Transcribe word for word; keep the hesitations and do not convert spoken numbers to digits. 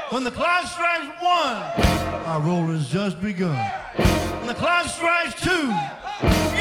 When the clock strikes one, our roll has just begun. When the clock strikes two,